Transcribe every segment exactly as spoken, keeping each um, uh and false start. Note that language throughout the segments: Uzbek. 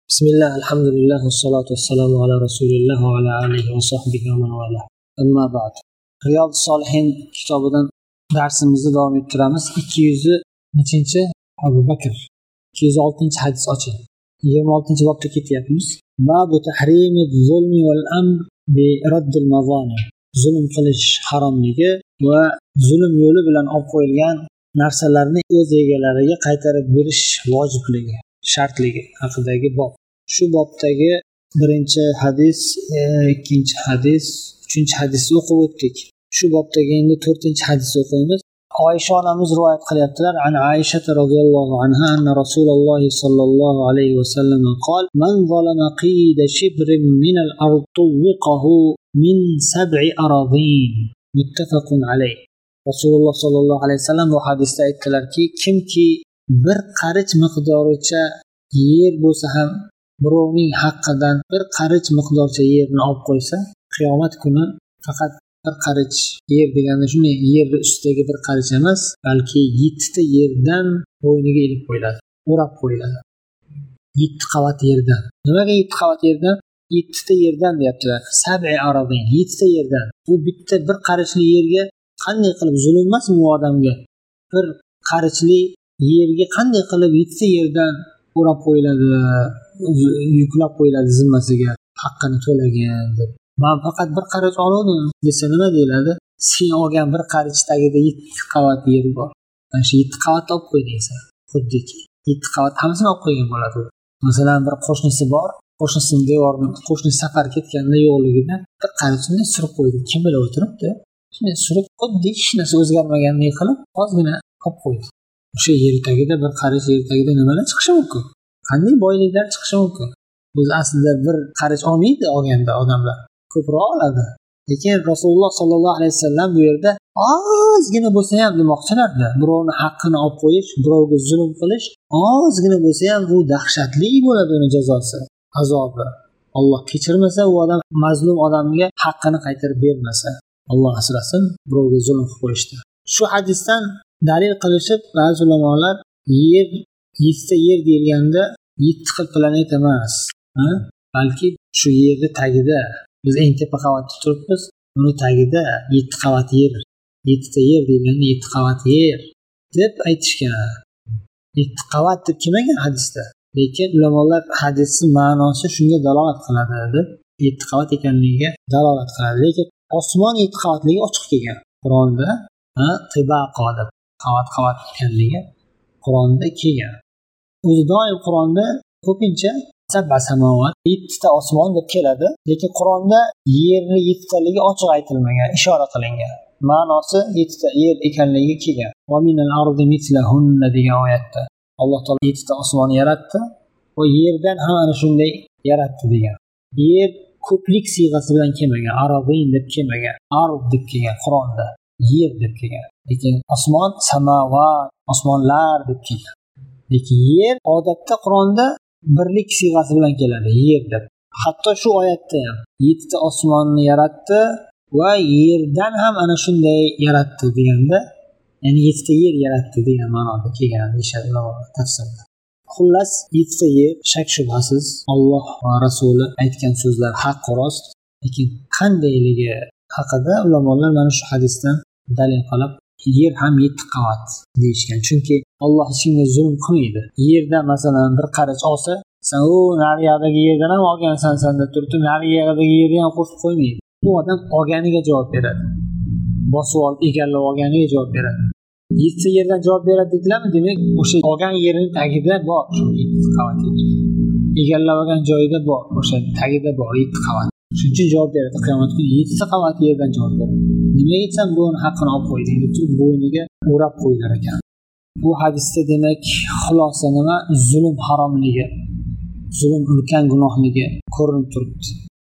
Bismillah, alhamdulillah, wassalatu wassalamu ala rasulillah wa ala alihi wa sahbihi wa man wala. Amma ba'd. Riyodus Solihin kitobidan darsimizni davom ettiramiz. ikki yuz nechinchi Abu Bakr ikki yuz oltinchi hadis oching. yigirma oltinchi bobda ketyapmiz. Babu tahrimiz zulmi wal amr bi raddil mazalim. Zulm qilish haromligi va zulm yo'li bilan olib qo'yilgan narsalarni o'z egalariga qaytarib berish vojibligi, shartligi haqidagi bob. Shu bobdagi birinchi hadis, ikkinchi hadis, uchinchi hadisni o'qib o'tdik. Shu bobdagi endi to'rtinchi hadisni o'qiymiz. Oysha onamiz rivoyat qilyaptilar. An Aisha radhiyallohu anha anna Rasululloh sallallohu alayhi va sallam qol: "Man zalama qida shibrin min al-ard tuwiqahu min sab'i aradin." Muttafaqun alayh. Rasululloh sallallohu alayhi vasallam bu hadisda aytdilarki, kimki bir qarich miqdoricha yer bo'lsa ham birovning haqqidan bir qarich miqdorcha yerni olib qo'ysa, qiyomat kuni faqat bir qarich yer deganda shunday yerning ustidagi bir qarich emas, balki yettita yerdan bo'yniga ilib qo'yiladi, o'rab qo'yiladi. yetti qavat yerdan. Nimaga yetti qavat yerdan? yettita yerdan deyaptilar. Sab'i aradin, yettita yerdan. Bu bitta bir qarichli yerga qanday qilib zulm emasmi bu odamga? Bir qarichli yerga qanday qilib yettita yerdan o'rab qo'yiladi, yuklab qo'yiladi zimmasiga, haqqini to'lagan deb. Men faqat bir qarich oldim desa nima deyiladi? Sen olgan bir qarich tagida yetti qavat yer bor. Mana shu yetti qavatni olib qo'y deysan. Xuddiki yetti qavat hammasini olib qo'ygan bo'ladi. Masalan, bir qo'shnisi bor, qo'shnisining devorini, qo'shni safar ketganda yo'qligida bir qarichni surib qo'ydi. Kim bilan o'tiribdi? Shunday surib xuddi hech narsa o'zgarmagandek qilib ozgina olib qo'ydi. O'sha yer tagida bir qarich yer tagida nimalar chiqishi mumkin? Qanday boyliklar chiqishi mumkin? O'zi aslida bir qarich olmaydi olganda odamlar. Ko'proq oladi. Lekin Rasululloh sallallohu alayhi vasallam bu yerda ozgina bo'lsa ham demoqchilarlar. Birovning haqqini olib qo'yish, birovga zulm qilish ozgina bo'lsa ham bu dahshatli bo'ladi, uni jazosi, azobi. Alloh kechirmasa, u odam mazlum odamga haqqini qaytarib bermasa, Alloh asrasin birovga zulm qilib qo'yishdi. Shu hadisdan dalil qilishib ba'zi ulamolar yer yettita yer deyilganda yetti xil planet emas, ha? Balki shu yerning tagida biz eng tepa qavatda turibmiz, uni tagida yetti qavat yer, yettita yer deyilganda yetti qavat yer deb aytishgan. yetti qavat deb kelmagan hadisda. Lekin ulamolar hadisning ma'nosi shunga dalolat qiladi deb yetti qavat ekanligiga dalolat qiladi. Lekin osmon yetti qavatligi ochiq kelgan Qur'onda, ha, tibaqo deb qavat-qavat ekanligi Qur'onda kelgan. O'zi doim Qur'onda ko'pincha sab'a samovat, yettita osmon deb keladi, lekin Qur'onda yerni yettitaligi ochiq aytilmagan, ishora qilingan. Ma'nosi yettita yer ekanligi kelgan. Va minal ardi mislahunna degan oyatda Alloh taolo yettita osmonni yaratdi va yerdan ham ana shunday yaratdi degan. Yer ko'plik siyg'asi bilan kelmagan, aradin deb kelmagan, ard deb kelgan Qur'onda, yer deb kelgan. Lekin osmon samovat, osmonlar deb kelgan. Lekin yer odatda Qur'onda birlik siyg'asi bilan keladi, yer deb. Hatto shu oyatda ham yettita osmonni yaratdi va yerdan ham ana shunday yaratdi deganda, ya'ni yettita yer yaratdi degan ma'noda kelgan deyishadi tafsirda. Xullas, yettita yer shak shubhasiz Alloh va Rasuli aytgan so'zlar haq va rost, lekin qandayligi haqida ulamolar mana shu hadisdan dalil qilib yer ham yetti qavat deyishgan. Chunki Alloh hech kimga zulm qilmaydi. Yerdan masalan bir qarich olsa, sen u nariyadagi yerdan ham olgansan san deb turibdi, nariyadagi yerni ham qo'shib qo'ymaydi. Bu odam olganiga javob beradi. Bosib olib egallab olganiga javob beradi. yettita yerdan javob beradi dedilarmi? Demak, o'sha olgan yerining tagida bor shu yetti qavat. Egallab olgan joyida bor, o'sha tagida bor yetti qavat. Shuncha javob beradi qiyomat kuni yettita qavat yerdan javob beradi. Nima aytsam bu uni haqqini olib qo'ydi, deb bo'yniga o'rab qo'ylar ekan. Bu hadisda demak xulosa nima? Zulm haromligi, zulm ulkan gunohligi ko'rinib turibdi.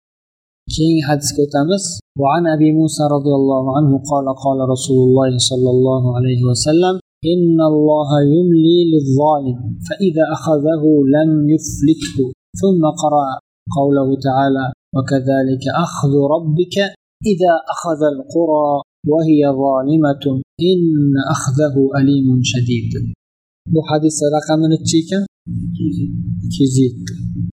Keyingi hadisga o'tamiz. Va an Abi Musa radhiyallohu anhu qala qala Rasululloh sallallohu alayhi va sallam inna Alloha yumli liz-zalim fa idza akhadhahu lam yuflithu thumma qara qawluhu ta'ala wa kadhalika akhdhu rabbika idza akhadha al-qura wa hiya zalimatun inna akhdahu alimun shadid. Bu hadis raqami necha ekan? ikki yuz yetti.